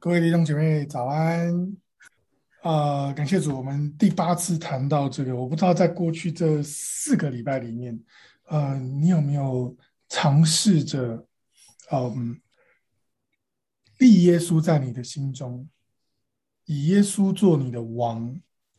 各位弟兄姐妹，早安！感谢主，我们第8次谈到这个。我不知道在过去这4个礼拜里面，你有没有尝试着，嗯，立耶稣在你的心中，以耶稣做你的王，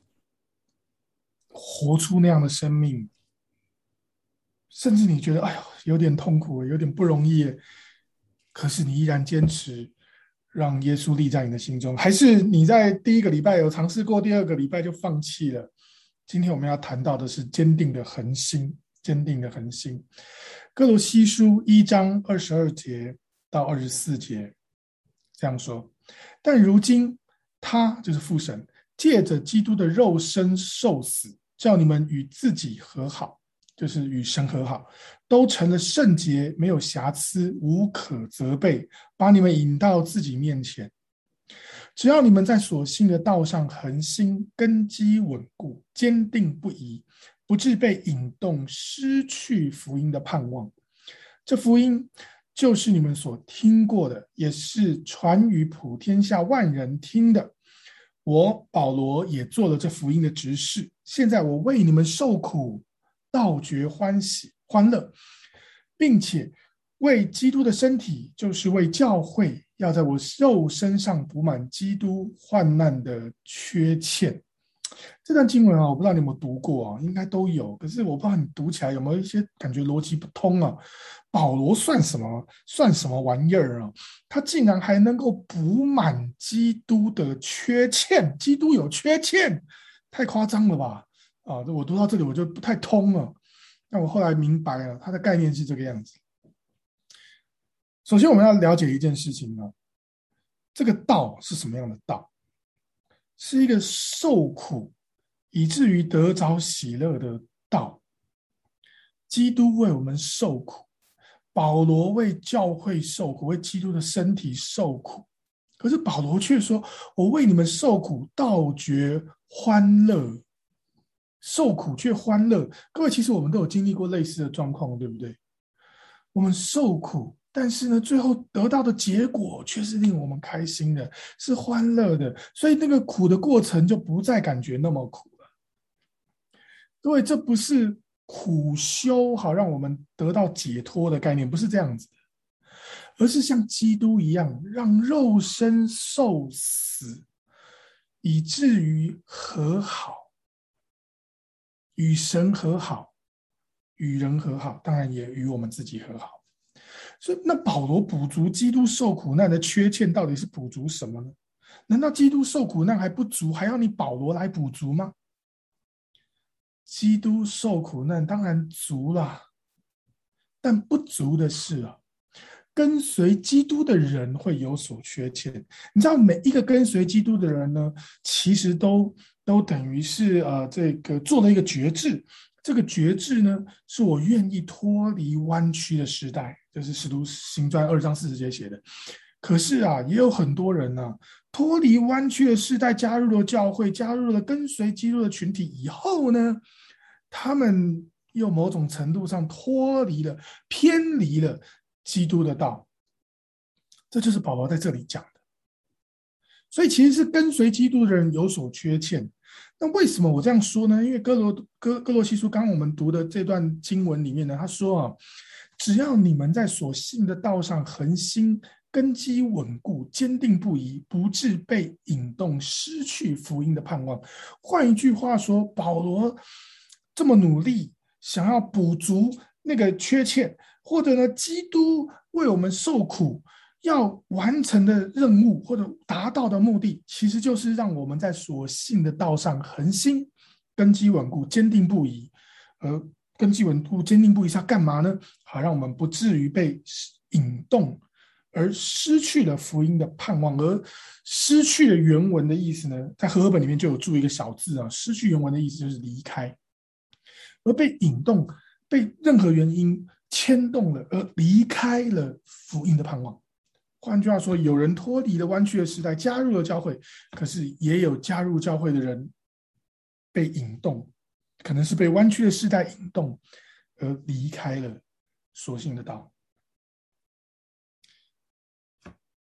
活出那样的生命，甚至你觉得，哎呦，有点痛苦，有点不容易耶，可是你依然坚持让耶稣立在你的心中，还是你在第一个礼拜有尝试过，第二个礼拜就放弃了？今天我们要谈到的是坚定的恒心，坚定的恒心。哥罗西书1章22节到24节这样说：但如今他就是父神，借着基督的肉身受死，叫你们与自己和好，就是与神和好，都成了圣洁，没有瑕疵，无可责备，把你们引到自己面前。只要你们在所信的道上恒心，根基稳固，坚定不移，不致被引动，失去福音的盼望。这福音就是你们所听过的，也是传于普天下万人听的。我保罗也做了这福音的执事，现在我为你们受苦，倒觉欢喜欢乐，并且为基督的身体，就是为教会，要在我肉身上补满基督患难的缺欠。这段经文啊，我不知道你有没有读过啊，应该都有。可是我不知道你读起来有没有一些感觉逻辑不通啊？保罗算什么玩意儿啊？他竟然还能够补满基督的缺欠，基督有缺欠，太夸张了吧？啊，我读到这里我就不太通了。那我后来明白了，它的概念是这个样子。首先，我们要了解一件事情呢，这个道是什么样的道？是一个受苦以至于得着喜乐的道。基督为我们受苦，保罗为教会受苦，为基督的身体受苦。可是保罗却说：“我为你们受苦，倒觉欢乐。”受苦却欢乐。各位，其实我们都有经历过类似的状况，对不对？我们受苦，但是呢，最后得到的结果却是令我们开心的，是欢乐的，所以那个苦的过程就不再感觉那么苦了。各位，这不是苦修好让我们得到解脱的概念，不是这样子的，而是像基督一样，让肉身受死，以至于和好，与神和好，与人和好，当然也与我们自己和好。所以，那保罗补足基督受苦难的缺欠，到底是补足什么呢？难道基督受苦难还不足，还要你保罗来补足吗？基督受苦难当然足了，但不足的是啊，跟随基督的人会有所缺欠。你知道，每一个跟随基督的人呢，其实都等于是这个做了一个决志。这个决志呢，是我愿意脱离弯曲的时代，这是使徒行传2章40节写的。可是啊，也有很多人呢、脱离弯曲的时代，加入了教会，加入了跟随基督的群体以后呢，他们又某种程度上脱离了、偏离了基督的道。这就是保罗在这里讲的。所以其实是跟随基督的人有所缺欠。那为什么我这样说呢？因为哥罗西书刚刚我们读的这段经文里面呢，他说啊，只要你们在所信的道上恒心，根基稳固，坚定不移，不致被引动，失去福音的盼望。换一句话说，保罗这么努力，想要补足那个缺欠，或者呢，基督为我们受苦，要完成的任务或者达到的目的，其实就是让我们在所信的道上恒心、根基稳固、坚定不移。而根基稳固、坚定不移是要干嘛呢？好，让我们不至于被引动，而失去了福音的盼望。而失去了原文的意思呢，在和合本里面就有注一个小字啊，失去原文的意思就是离开，而被引动、被任何原因牵动了，而离开了福音的盼望。换句话说，有人脱离了弯曲的时代，加入了教会，可是也有加入教会的人被引动，可能是被弯曲的时代引动，而离开了所信的道。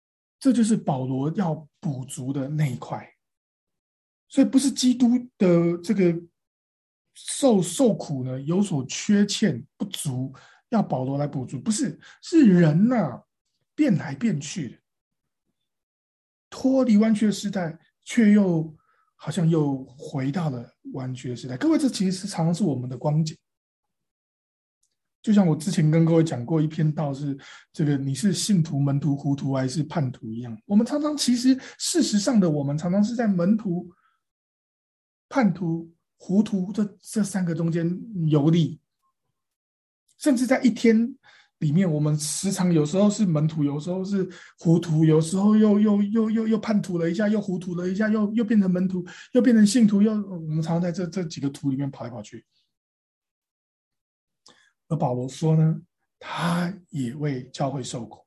这就是保罗要补足的那一块。所以不是基督的这个受苦呢有所缺欠不足，要保罗来补足，不是，是人变来变去的，脱离弯曲的时代，却又好像又回到了弯曲的时代。各位，这其实常常是我们的光景。就像我之前跟各位讲过一篇道，是这个你是信徒、门徒、糊涂还是叛徒一样。我们常常其实事实上的我们常常是在门徒、叛徒、糊涂这三个中间游历，甚至在一天里面，我们时常有时候是门徒，有时候是糊涂，有时候又叛徒了一下，又糊涂了一下，又变成门徒，又变成信徒，我们常常在这几个图里面跑来跑去。而保罗说呢，他也为教会受苦，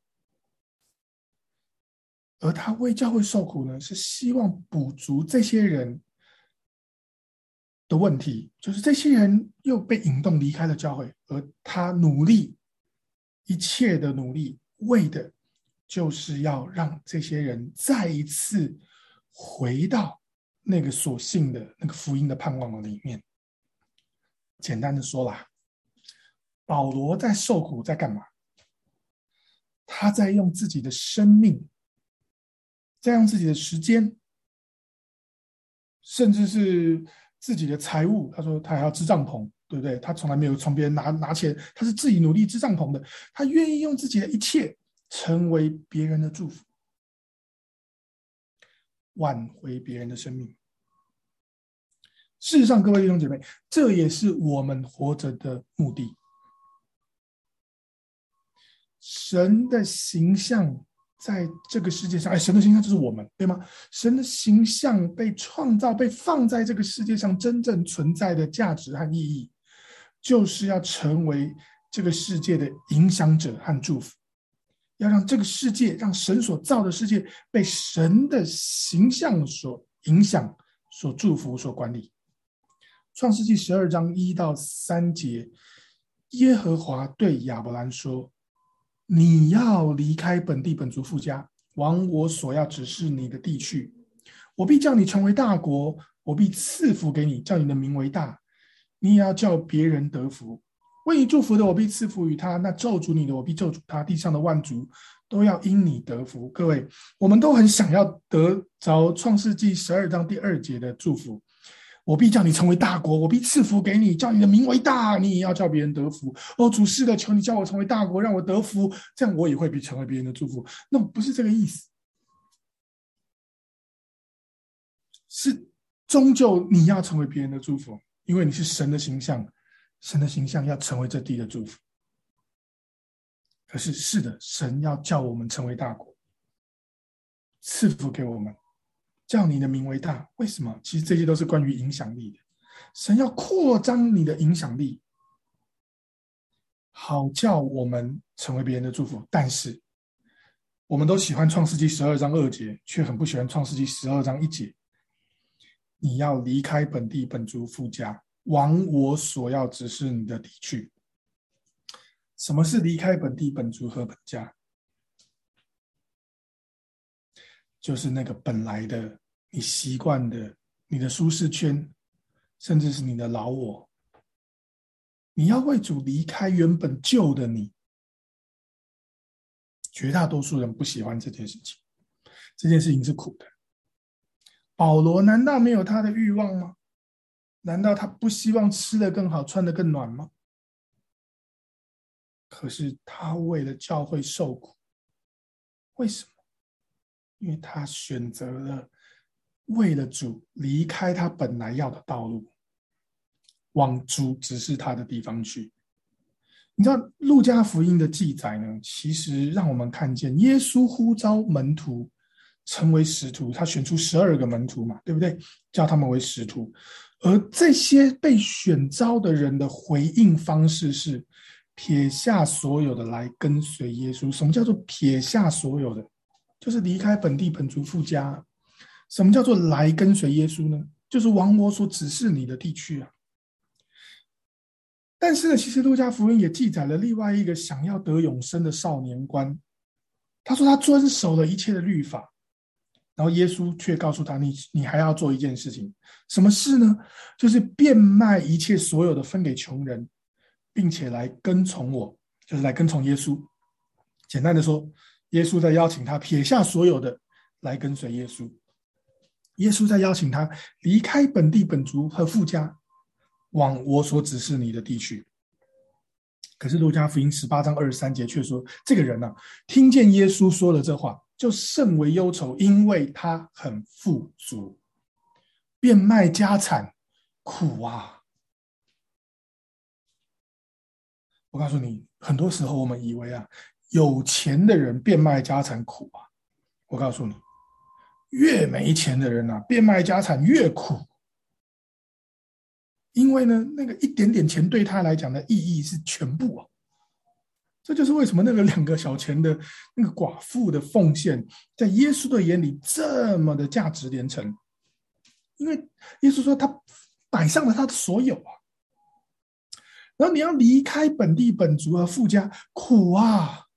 而他为教会受苦呢，是希望补足这些人的问题，就是这些人又被引动离开了教会，而他努力一切的努力，为的就是要让这些人再一次回到那个所信的那个福音的盼望里面。简单的说啦，保罗在受苦在干嘛？他在用自己的生命，在用自己的时间，甚至是自己的财物。他说他还要支帐篷，对不对？他从来没有从别人拿钱，他是自己努力支帐篷的。他愿意用自己的一切成为别人的祝福，挽回别人的生命。事实上，各位弟兄姐妹，这也是我们活着的目的。神的形象在这个世界上，神的形象就是我们，对吗？神的形象被创造，被放在这个世界上真正存在的价值和意义，就是要成为这个世界的影响者和祝福，要让这个世界，让神所造的世界被神的形象所影响、所祝福、所管理。创世纪12章1到3节，耶和华对亚伯兰说，你要离开本地本族父家，往我所要指示你的地去。我必叫你成为大国，我必赐福给你，叫你的名为大。你也要叫别人得福。为你祝福的，我必赐福于他；那咒诅你的，我必咒诅他。地上的万族都要因你得福。各位，我们都很想要得着创世纪12章第2节的祝福。我必叫你成为大国，我必赐福给你，叫你的名为大，你也要叫别人得福。主是的，求你叫我成为大国，让我得福，这样我也会成为别人的祝福。那不是这个意思，是终究你要成为别人的祝福，因为你是神的形象，神的形象要成为这地的祝福。可是是的，神要叫我们成为大国，赐福给我们，叫你的名为大。为什么？其实这些都是关于影响力的。神要扩张你的影响力，好叫我们成为别人的祝福。但是我们都喜欢创世纪12章2节，却很不喜欢创世纪12章1节。你要离开本地本族父家，往我所要指示你的地去。什么是离开本地本族和本家？就是那个本来的你习惯的你的舒适圈，甚至是你的老我。你要为主离开原本旧的你。绝大多数人不喜欢这件事情，这件事情是苦的。保罗难道没有他的欲望吗？难道他不希望吃得更好，穿得更暖吗？可是他为了教会受苦，为什么？因为他选择了为了主离开他本来要的道路，往主指示他的地方去。你知道路加福音的记载呢，其实让我们看见耶稣呼召门徒成为使徒，他选出12个门徒嘛，对不对？叫他们为使徒。而这些被选召的人的回应方式是撇下所有的来跟随耶稣。什么叫做撇下所有的？就是离开本地本族父家。什么叫做来跟随耶稣呢？就是往我所指示你的地区啊。但是呢，其实路加福音也记载了另外一个想要得永生的少年官， 他说他遵守了一切的律法，然后耶稣却告诉他，你还要做一件事情，什么事呢？就是变卖一切所有的分给穷人，并且来跟从我，就是来跟从耶稣。简单的说，耶稣在邀请他撇下所有的来跟随耶稣。耶稣在邀请他离开本地本族和父家，往我所指示你的地去。可是路加福音18章23节却说，这个人啊，听见耶稣说了这话，就甚为忧愁，因为他很富足，变卖家产，苦啊！我告诉你，很多时候我们以为啊，有钱的人变卖家产苦啊。我告诉你，越没钱的人啊，变卖家产越苦。因为呢，那个一点点钱对他来讲的意义是全部啊。这就是为什么那个2个小钱的那个寡妇的奉献，在耶稣的眼里这么的价值连城。因为耶稣说他摆上了他的所有啊。然后你要离开本地本族和父家，苦啊！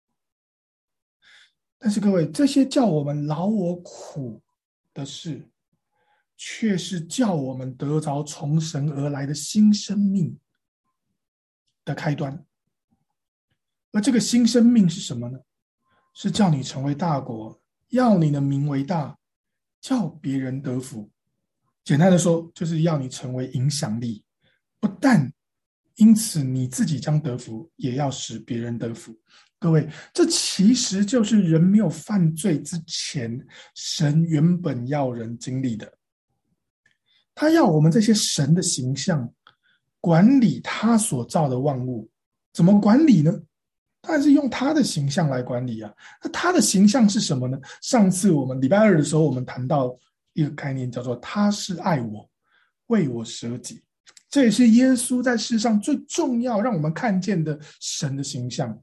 但是各位，这些叫我们劳我苦的事，却是叫我们得着从神而来的新生命的开端。而这个新生命是什么呢？是叫你成为大国，要你的名为大，叫别人得福。简单的说，就是要你成为影响力，不但因此你自己将得福，也要使别人得福。各位，这其实就是人没有犯罪之前，神原本要人经历的。他要我们这些神的形象管理他所造的万物。怎么管理呢？当然是用他的形象来管理啊。那他的形象是什么呢？上次我们礼拜2的时候，我们谈到一个概念，叫做他是爱我，为我舍己。这也是耶稣在世上最重要让我们看见的神的形象。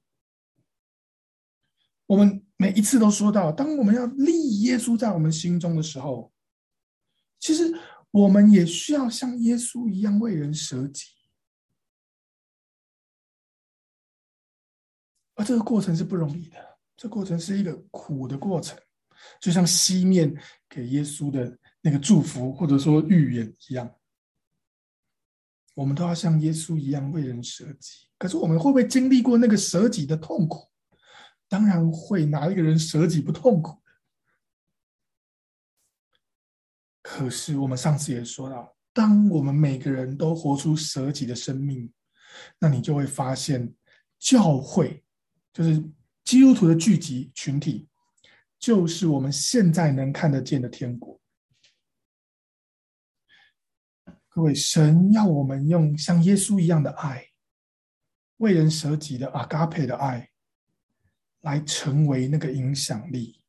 我们每一次都说到，当我们要立耶稣在我们心中的时候，其实我们也需要像耶稣一样为人舍己。而这个过程是不容易的，这过程是一个苦的过程，就像西面给耶稣的那个祝福或者说预言一样，我们都要像耶稣一样为人舍己。可是我们会不会经历过那个舍己的痛苦？当然会，哪一个人舍己不痛苦？可是我们上次也说到，当我们每个人都活出舍己的生命，那你就会发现教会就是基督徒的聚集群体，就是我们现在能看得见的天国。各位，神要我们用像耶稣一样的爱，为人舍己的阿嘎培的爱，来成为那个影响力。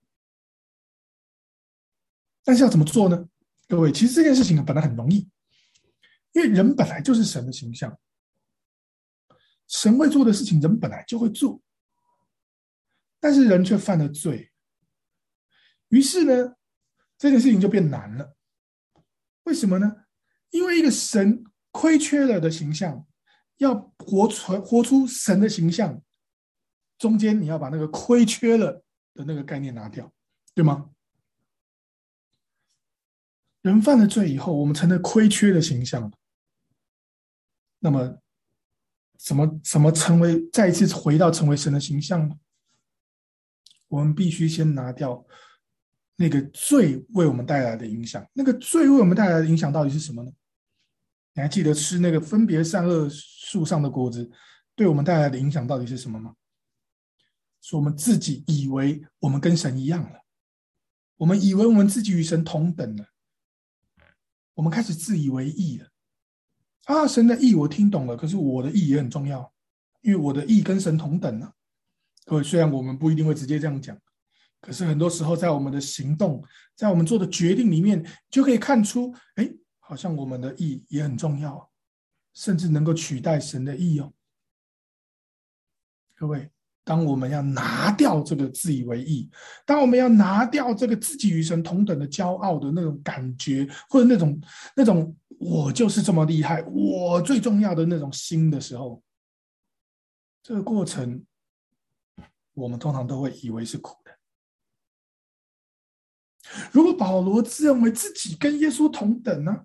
但是要怎么做呢？各位，其实这件事情本来很容易，因为人本来就是神的形象，神会做的事情，人本来就会做，但是人却犯了罪，于是呢，这件事情就变难了。为什么呢？因为一个神亏缺了的形象，要活出神的形象，中间你要把那个亏缺了的那个概念拿掉，对吗？人犯了罪以后，我们成了亏缺的形象，那么怎么成为再一次回到成为神的形象呢？我们必须先拿掉那个罪为我们带来的影响。那个罪为我们带来的影响到底是什么呢？你还记得吃那个分别善恶树上的果子对我们带来的影响到底是什么吗？是我们自己以为我们跟神一样了，我们以为我们自己与神同等了，我们开始自以为义了。啊，神的义我听懂了，可是我的义也很重要，因为我的义跟神同等啊。各位，虽然我们不一定会直接这样讲，可是很多时候在我们的行动，在我们做的决定里面，就可以看出，好像我们的义也很重要，甚至能够取代神的义哦。各位，当我们要拿掉这个自以为义，当我们要拿掉这个自己与神同等的骄傲的那种感觉，或者那种我就是这么厉害，我最重要的那种心的时候，这个过程我们通常都会以为是苦的。如果保罗自认为自己跟耶稣同等呢？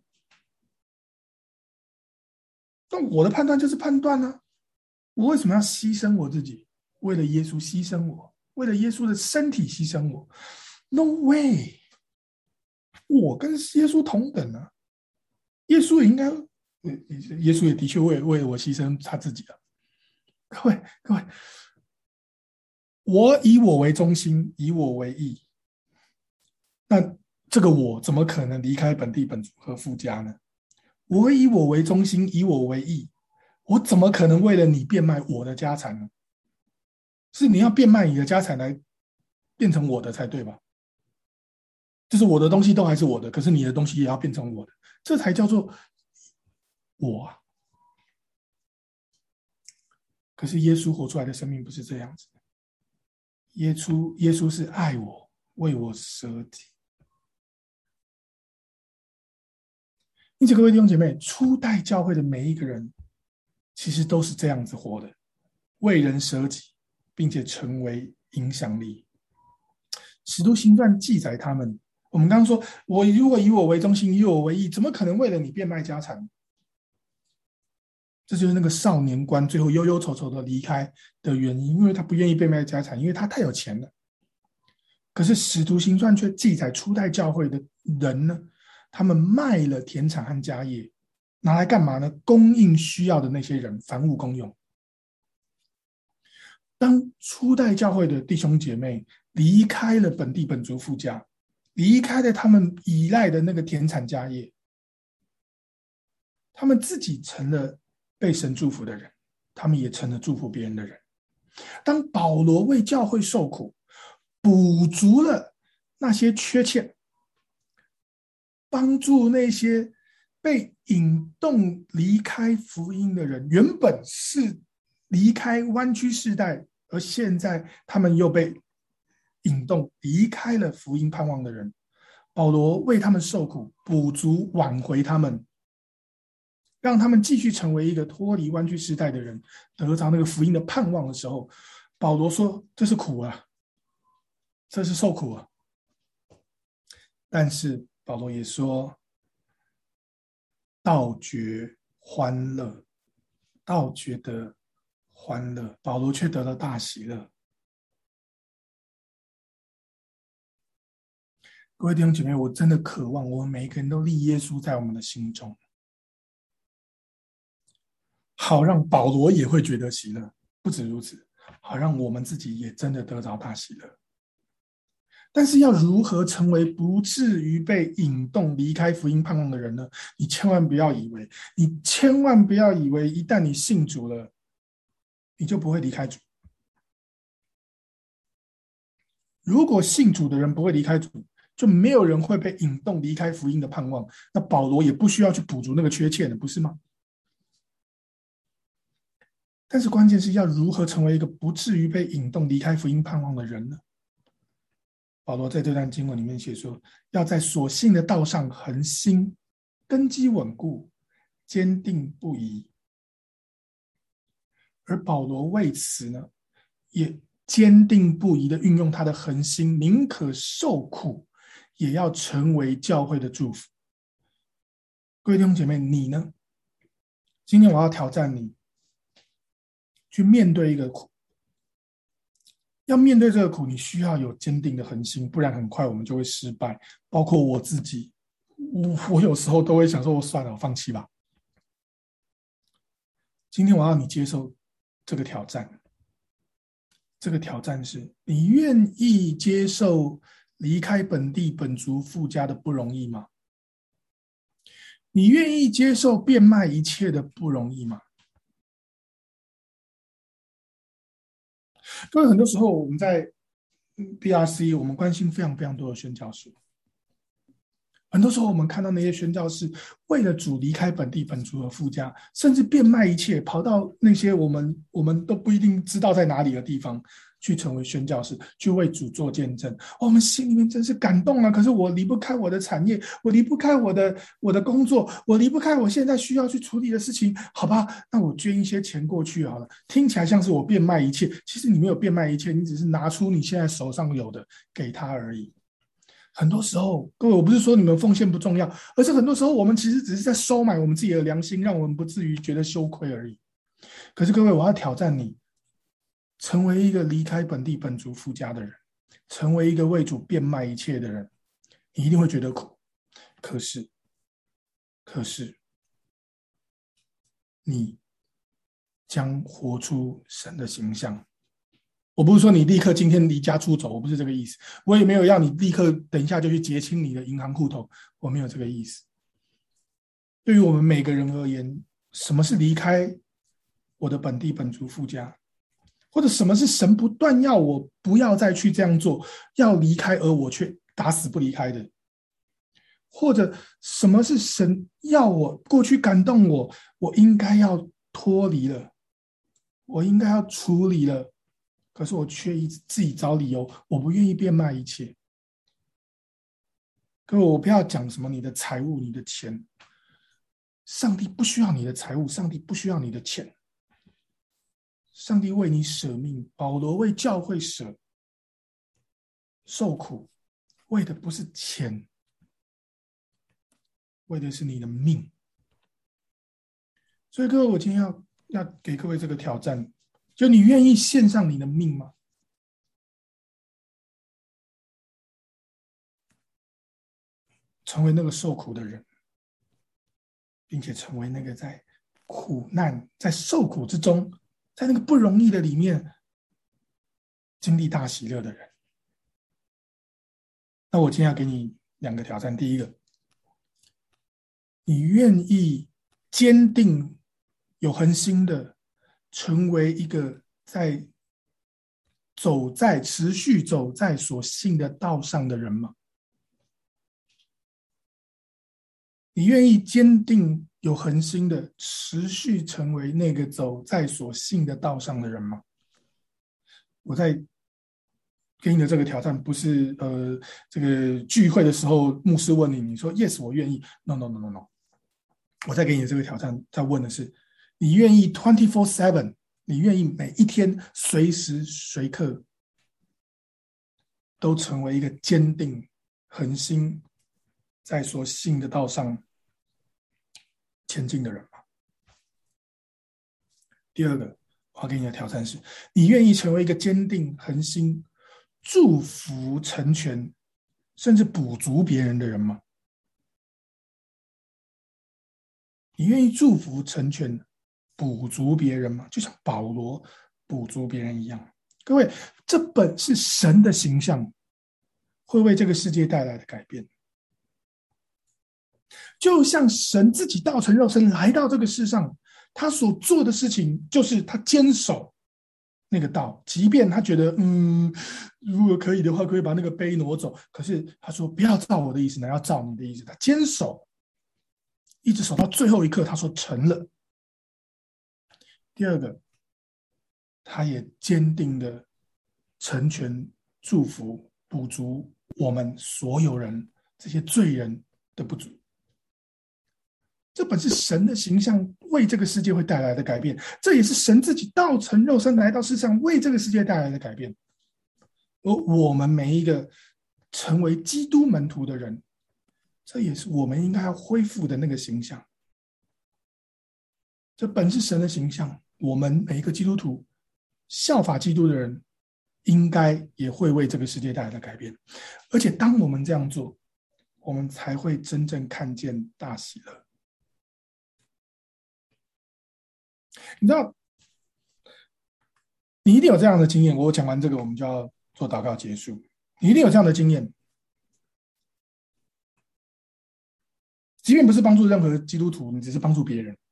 那我的判断就是判断呢、我为什么要牺牲我自己？为了耶稣牺牲我，为了耶稣的身体牺牲我 ？No way！我跟耶稣同等啊！耶稣也应该，耶稣也的确为我牺牲他自己了。各位，我以我为中心，以我为义，那这个我怎么可能离开本地本族和富家呢？我以我为中心，以我为义，我怎么可能为了你变卖我的家产呢？是你要变卖你的家产来变成我的才对吧？就是我的东西都还是我的，可是你的东西也要变成我的，这才叫做我啊。可是耶稣活出来的生命不是这样子的，耶稣是爱我，为我舍己。因此，各位弟兄姐妹，初代教会的每一个人，其实都是这样子活的，为人舍己，并且成为影响力。使徒行传记载他们，我们刚刚说，我如果以我为中心，以我为义，怎么可能为了你变卖家产？这就是那个少年官最后忧忧愁愁的离开的原因，因为他不愿意变卖家产，因为他太有钱了。可是使徒行传却记载初代教会的人呢，他们卖了田产和家业，拿来干嘛呢？供应需要的那些人，凡物公用。当初代教会的弟兄姐妹离开了本地本族富家，离开了他们依赖的那个田产家业，他们自己成了被神祝福的人，他们也成了祝福别人的人。当保罗为教会受苦，补足了那些缺欠，帮助那些被引动离开福音的人，原本是离开弯曲世代，而现在他们又被引动离开了福音盼望的人，保罗为他们受苦，补足挽回他们，让他们继续成为一个脱离弯曲时代的人，得着那个福音的盼望的时候，保罗说：“这是苦啊，这是受苦啊。”但是保罗也说：“倒觉欢乐，倒觉得欢乐。”保罗却得了大喜乐。各位弟兄姐妹，我真的渴望我们每一个人都立耶稣在我们的心中，好让保罗也会觉得喜乐。不止如此，好让我们自己也真的得着大喜乐。但是要如何成为不至于被引动离开福音盼望的人呢？你千万不要以为，一旦你信主了，你就不会离开主。如果信主的人不会离开主，就没有人会被引动离开福音的盼望。那保罗也不需要去补足那个缺欠的，不是吗？但是关键是要如何成为一个不至于被引动离开福音盼望的人呢？保罗在这段经文里面写说，要在所信的道上恒心，根基稳固，坚定不移。而保罗为此呢，也坚定不移的运用他的恒心，宁可受苦，也要成为教会的祝福。各位弟兄姐妹，你呢？今天我要挑战你，去面对一个苦。要面对这个苦，你需要有坚定的恒心，不然很快我们就会失败。包括我自己，我有时候都会想说，我算了，我放弃吧。今天我要你接受这个挑战。这个挑战是你愿意接受离开本地本族富家的不容易吗？你愿意接受变卖一切的不容易吗？各位，很多时候我们在BRC，我们关心非常非常多的宣教士， 很多时候我们看到那些宣教士为了主离开本地本族而富家，甚至变卖一切，跑到那些我们都不一定知道在哪里的地方去成为宣教士，去为主做见证。我们心里面真是感动啊！可是我离不开我的产业，我离不开我的工作，我离不开我现在需要去处理的事情。好吧，那我捐一些钱过去好了。听起来像是我变卖一切，其实你没有变卖一切，你只是拿出你现在手上有的给他而已。很多时候，各位，我不是说你们奉献不重要，而是很多时候我们其实只是在收买我们自己的良心，让我们不至于觉得羞愧而已。可是各位，我要挑战你，成为一个离开本地本族富家的人，成为一个为主变卖一切的人，你一定会觉得苦。可是，你将活出神的形象。我不是说你立刻今天离家出走，我不是这个意思。我也没有要你立刻等一下就去结清你的银行户头，我没有这个意思。对于我们每个人而言，什么是离开我的本地本族富家，或者什么是神不断要我不要再去这样做，要离开而我却打死不离开的，或者什么是神要我过去感动我，我应该要脱离了，我应该要处理了，可是我却一直自己找理由，我不愿意变卖一切。各位，我不要讲什么你的财物、你的钱，上帝不需要你的财物，上帝不需要你的钱。上帝为你舍命，保罗为教会受苦，为的不是钱，为的是你的命。所以各位，我今天要给各位这个挑战，就你愿意献上你的命吗？成为那个受苦的人，并且成为那个在苦难、在受苦之中，在那个不容易的里面经历大喜乐的人。那我今天要给你2个挑战。第一个，你愿意坚定、有恒心的成为一个持续走在所信的道上的人吗？你愿意坚定、有恒心的持续成为那个走在所信的道上的人吗？我在给你的这个挑战不是这个聚会的时候牧师问你，你说 yes 我愿意 no no no no no， 我在给你的这个挑战在问的是，你愿意 24/7， 你愿意每一天随时随刻都成为一个坚定恒心在所信的道上前进的人吗？第二个，我要给你的挑战是，你愿意成为一个坚定恒心祝福成全甚至补足别人的人吗？你愿意祝福成全补足别人吗？就像保罗补足别人一样。各位，这本是神的形象，会为这个世界带来的改变。就像神自己道成肉身来到这个世上，他所做的事情就是他坚守那个道，即便他觉得如果可以的话，可以把那个杯挪走，可是他说不要照我的意思，乃要照你的意思。他坚守，一直守到最后一刻，他说成了。第二个，他也坚定的成全、祝福、补足我们所有人这些罪人的不足。这本是神的形象为这个世界会带来的改变，这也是神自己道成肉身来到世上为这个世界带来的改变。而我们每一个成为基督门徒的人，这也是我们应该要恢复的那个形象。这本是神的形象，我们每一个基督徒效法基督的人，应该也会为这个世界带来的改变。而且当我们这样做，我们才会真正看见大喜乐。你知道，你一定有这样的经验。我讲完这个，我们就要做祷告结束。你一定有这样的经验，即便不是帮助任何基督徒，你只是帮助别人。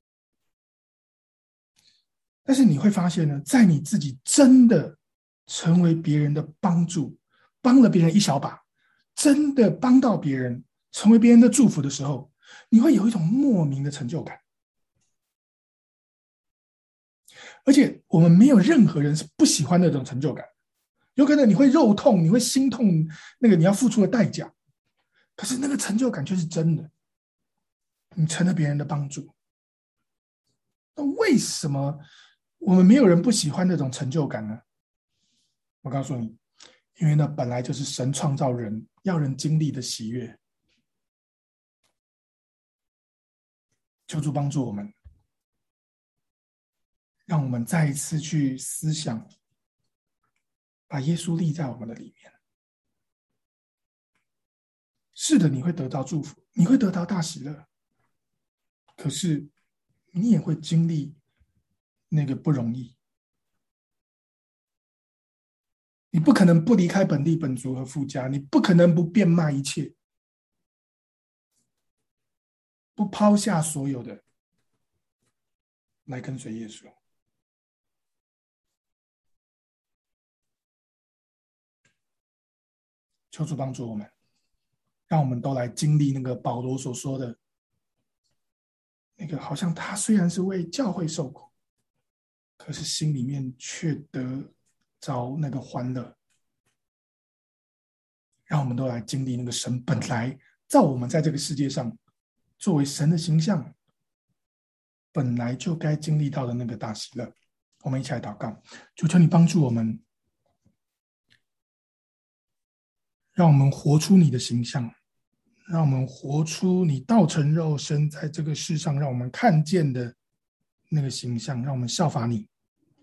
但是你会发现呢，在你自己真的成为别人的帮助，帮了别人一小把，真的帮到别人， 成为别人的祝福的时候，你会有一种莫名的成就感。而且我们没有任何人是不喜欢那种成就感，有可能你会肉痛，你会心痛，那个你要付出的代价，可是那个成就感却是真的，你成了别人的帮助。那为什么我们没有人不喜欢那种成就感呢？我告诉你，因为那本来就是神创造人要人经历的喜悦。求主帮助我们，让我们再一次去思想，把耶稣立在我们的里面。是的，你会得到祝福，你会得到大喜乐，可是你也会经历那个不容易。你不可能不离开本地本族和父家，你不可能不变卖一切，不抛下所有的来跟随耶稣。求主帮助我们，让我们都来经历那个保罗所说的那个，好像他虽然是为教会受苦，可是心里面却得着那个欢乐。让我们都来经历那个神本来造我们在这个世界上作为神的形象，本来就该经历到的那个大喜乐。我们一起来祷告，主，求你帮助我们，让我们活出你的形象，让我们活出你道成肉身在这个世上让我们看见的那个形象，让我们效法你。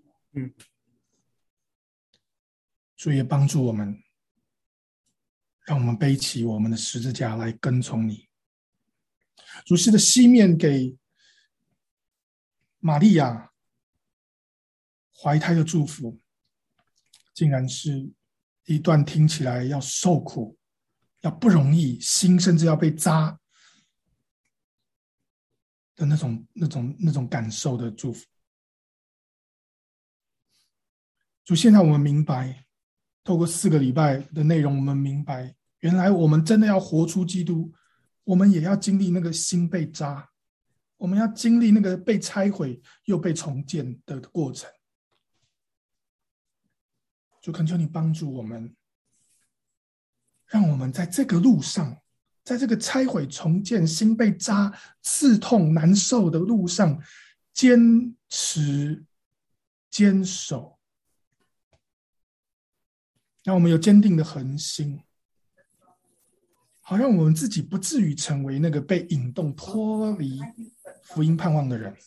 主也帮助我们，让我们背起我们的十字架来跟从你。主，是的，西面给玛利亚怀胎的祝福，竟然是一段听起来要受苦、要不容易、心甚至要被扎的那种感受的祝福。主，现在我们明白，透过4个礼拜的内容，我们明白，原来我们真的要活出基督，我们也要经历那个心被扎，我们要经历那个被拆毁又被重建的过程。主，恳求你帮助我们，让我们在这个路上，在这个拆毁重建、心被扎、刺痛难受的路上，坚持坚守，让我们有坚定的恒心，好让我们自己不至于成为那个被引动脱离福音盼望的人。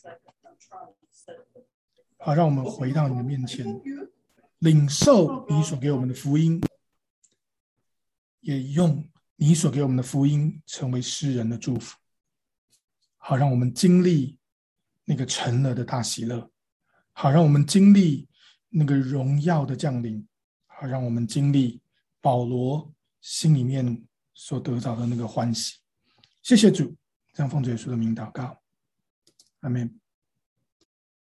好，让我们回到你的面前，领受你所给我们的福音，也用你所给我们的福音成为世人的祝福。好，让我们经历那个成了的大喜乐，好让我们经历那个荣耀的降临，好让我们经历保罗心里面所得到的那个欢喜。谢谢主，这样奉主耶稣的名祷告，阿们。